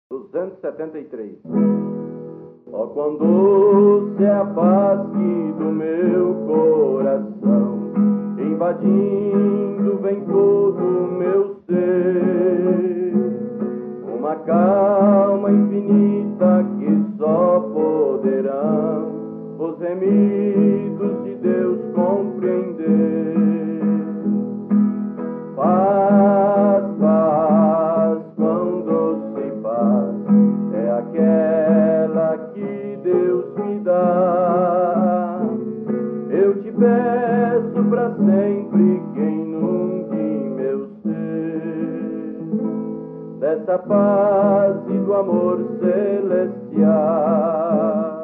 273. Ó, quando doce é a paz que do meu coração invadindo vem todo o meu ser, uma calma infinita que só poderão os remidos de Deus compreender. Paz, paz, quão doce paz é aquela que Deus me dá. Eu te peço para sempre que inunde meu ser dessa paz e do amor celestial.